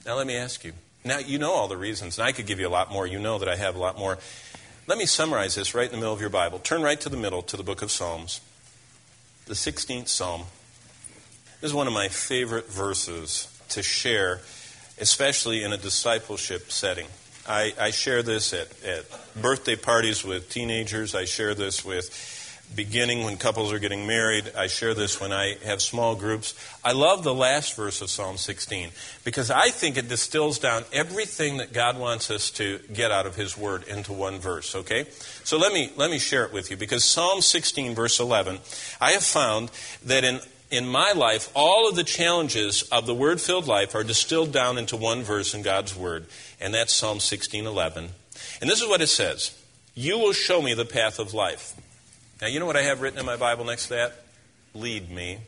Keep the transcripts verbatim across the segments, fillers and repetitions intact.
Now let me ask you. Now you know all the reasons, and I could give you a lot more. You know that I have a lot more. Let me summarize this right in the middle of your Bible. Turn right to the middle, to the book of Psalms. The sixteenth Psalm. This is one of my favorite verses to share, especially in a discipleship setting. I, I share this at, at birthday parties with teenagers. I share this with beginning when couples are getting married. I share this when I have small groups. I love the last verse of Psalm sixteen because I think it distills down everything that God wants us to get out of His Word into one verse, okay? So let me let me share it with you because Psalm sixteen, verse eleven, I have found that in In my life, all of the challenges of the Word-filled life are distilled down into one verse in God's Word, and that's Psalm sixteen eleven. And this is what it says: "You will show me the path of life." Now, you know what I have written in my Bible next to that? Lead me.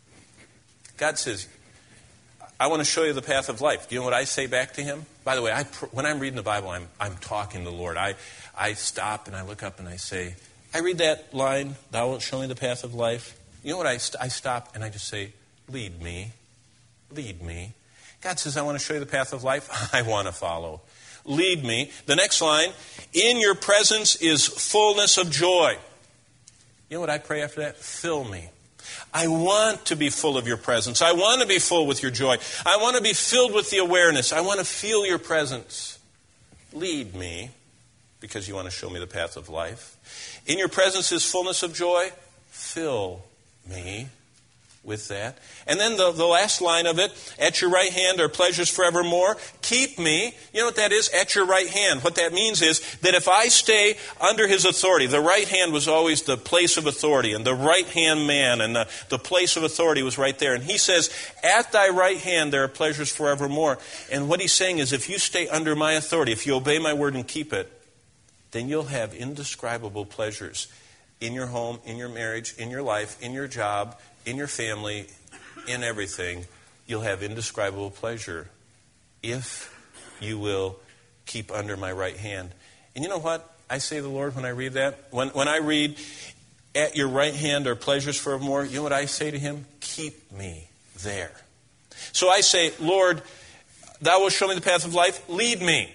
God says, I want to show you the path of life. Do you know what I say back to Him? By the way, I, when I'm reading the Bible, I'm, I'm talking to the Lord. I, I stop and I look up and I say, I read that line, "Thou wilt show me the path of life." You know what? I, st- I stop and I just say, lead me. Lead me. God says, I want to show you the path of life. I want to follow. Lead me. The next line, in your presence is fullness of joy. You know what I pray after that? Fill me. I want to be full of your presence. I want to be full with your joy. I want to be filled with the awareness. I want to feel your presence. Lead me, because you want to show me the path of life. In your presence is fullness of joy. Fill me with that. And then the, the last line of it, at your right hand are pleasures forevermore. Keep me. You know what that is? At your right hand. What that means is that if I stay under His authority, the right hand was always the place of authority, and the right hand man and the, the place of authority was right there. And He says, at thy right hand there are pleasures forevermore. And what He's saying is, if you stay under my authority, if you obey my word and keep it, then you'll have indescribable pleasures in your home, in your marriage, in your life, in your job, in your family, in everything. You'll have indescribable pleasure if you will keep under my right hand. And you know what I say to the Lord when I read that? When, when I read, at your right hand are pleasures forevermore, you know what I say to Him? Keep me there. So I say, Lord, thou wilt show me the path of life. Lead me.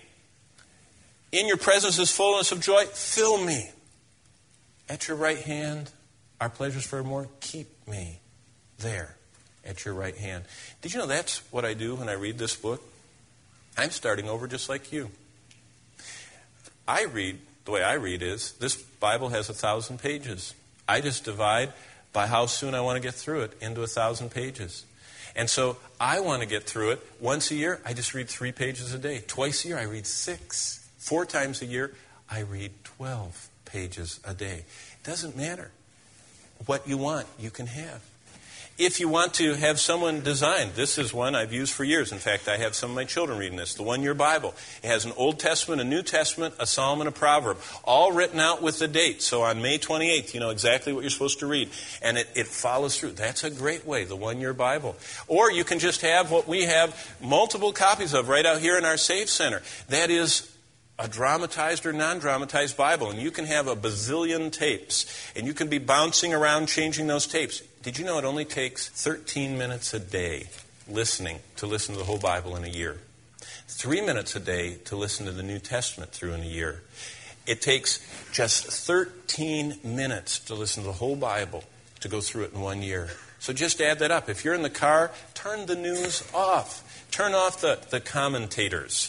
In your presence is fullness of joy. Fill me. At your right hand are pleasures forevermore. Keep me there at your right hand. Did you know that's what I do when I read this book? I'm starting over just like you. I read, the way I read is, this Bible has a thousand pages. I just divide by how soon I want to get through it into a thousand pages. And so I want to get through it once a year. I just read three pages a day. Twice a year, I read six. Four times a year, I read twelve pages a day. It doesn't matter. What you want, you can have. If you want to have someone design, this is one I've used for years. In fact, I have some of my children reading this, the One Year Bible. It has an Old Testament, a New Testament, a Psalm, and a Proverb, all written out with the date. So on May twenty-eighth, you know exactly what you're supposed to read. And it, it follows through. That's a great way, the One Year Bible. Or you can just have what we have multiple copies of right out here in our Save Center. That is a dramatized or non-dramatized Bible, and you can have a bazillion tapes, and you can be bouncing around changing those tapes. Did you know it only takes thirteen minutes a day listening to listen to the whole Bible in a year? Three minutes a day to listen to the New Testament through in a year. It takes just thirteen minutes to listen to the whole Bible to go through it in one year. So just add that up. If you're in the car, turn the news off. Turn off the, the commentators.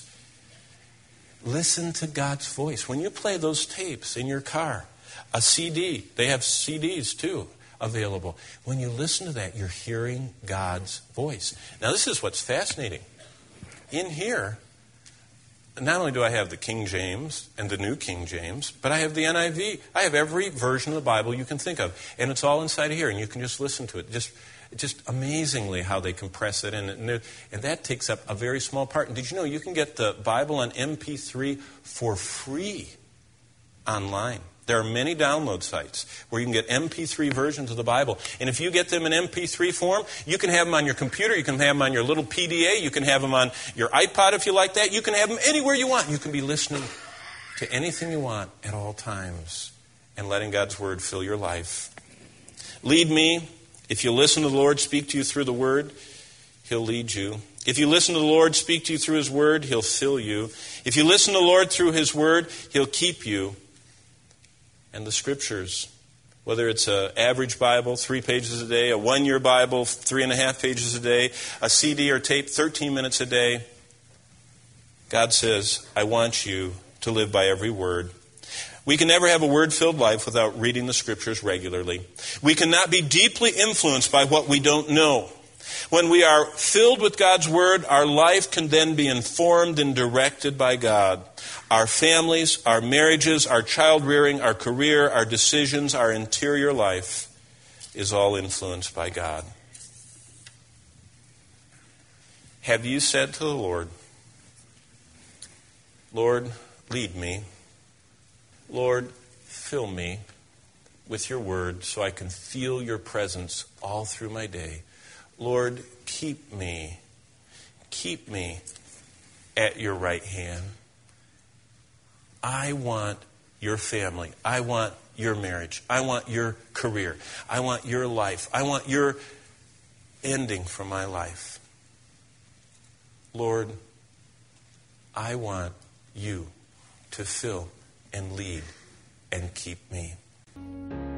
Listen to God's voice. When you play those tapes in your car, a C D, they have C Ds too available. When you listen to that, you're hearing God's voice. Now this is what's fascinating. In here, not only do I have the King James and the New King James, but I have the N I V. I have every version of the Bible you can think of. And it's all inside of here, and you can just listen to it. Just Just amazingly how they compress it in. And, and that takes up a very small part. And did you know you can get the Bible on M P three for free online? There are many download sites where you can get M P three versions of the Bible. And if you get them in M P three form, you can have them on your computer. You can have them on your little P D A. You can have them on your iPod if you like that. You can have them anywhere you want. You can be listening to anything you want at all times and letting God's Word fill your life. Lead me. If you listen to the Lord speak to you through the Word, He'll lead you. If you listen to the Lord speak to you through His Word, He'll fill you. If you listen to the Lord through His Word, He'll keep you. And the Scriptures, whether it's an average Bible, three pages a day, a one-year Bible, three and a half pages a day, a C D or tape, thirteen minutes a day, God says, I want you to live by every word. We can never have a word-filled life without reading the Scriptures regularly. We cannot be deeply influenced by what we don't know. When we are filled with God's Word, our life can then be informed and directed by God. Our families, our marriages, our child rearing, our career, our decisions, our interior life is all influenced by God. Have you said to the Lord, Lord, lead me. Lord, fill me with your word so I can feel your presence all through my day. Lord, keep me, keep me at your right hand. I want your family. I want your marriage. I want your career. I want your life. I want your ending for my life. Lord, I want you to fill and lead and keep me.